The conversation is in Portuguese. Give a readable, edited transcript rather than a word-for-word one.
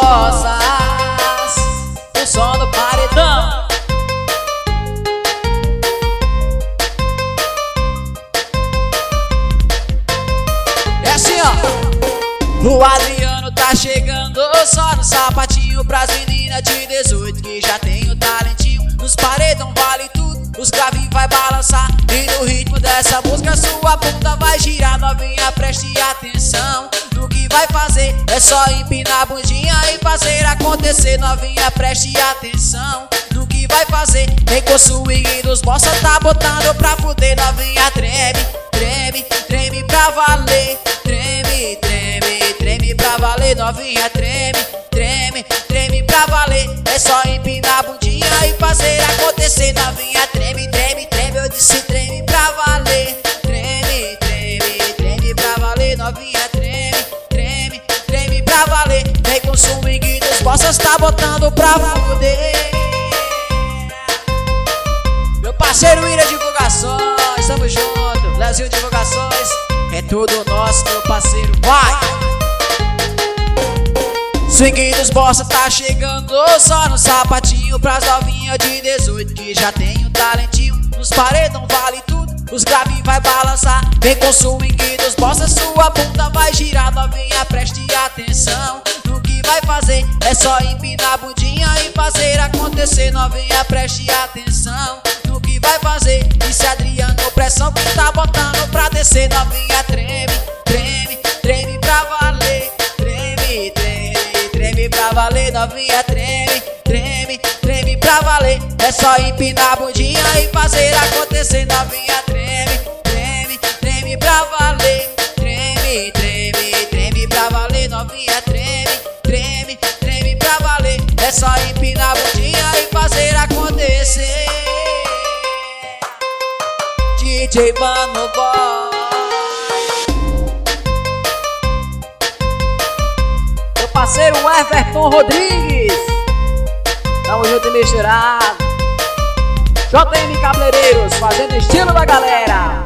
rosas, o som do paredão. É assim, ó. O Adriano tá chegando só no sapatinho pras meninas de 18 que já tem o talentinho. Nos paredão vale tudo, os graves vai balançar. E no ritmo dessa música sua bunda vai girar. Novinha, preste atenção no que vai fazer. É só empinar a bundinha e fazer acontecer. Novinha, preste atenção no que vai fazer. Vem com o swing dos bossa, tá botando pra fuder. Novinha, treme, treme, treme pra valer. Treme, treme, treme pra valer. Novinha, treme, treme, treme pra valer. É só empinar a bundinha e fazer acontecer. Novinha, treme, treme, treme. Eu disse treme pra valer. Treme, treme, treme pra valer. Novinha, treme, treme, treme pra valer. Vem com o swing dos bossas, tá botando pra fuder. Meu parceiro Ira Divulgações, tamo junto. Leozinho Divulgações, é tudo nosso, meu parceiro, vai! Swing dos bossa tá chegando só no sapatinho pras novinhas de 18 que já tem um talentinho. Nos paredão vale tudo, os graves vai balançar. Vem com o swing dos bossa, sua bunda vai girar. Novinha, preste atenção no que vai fazer. É só empinar a bundinha e fazer acontecer. Novinha, preste atenção no que vai fazer. Disse Adriano, pressão que tá botando pra descer. Novinha, treme, treme, treme pra valer. Treme, treme, treme pra valer. Novinha, treme, treme, treme pra valer. É só empinar a bundinha e fazer acontecer. Novinha, treme, treme, treme pra valer. Treme, treme, treme pra valer. Novinha, treme, treme, treme pra valer. É só empinar a bundinha e fazer acontecer. DJ Mano Boy, meu parceiro Everton Rodrigues, tamo junto e misturado. JM Cabeleireiros, fazendo estilo da galera.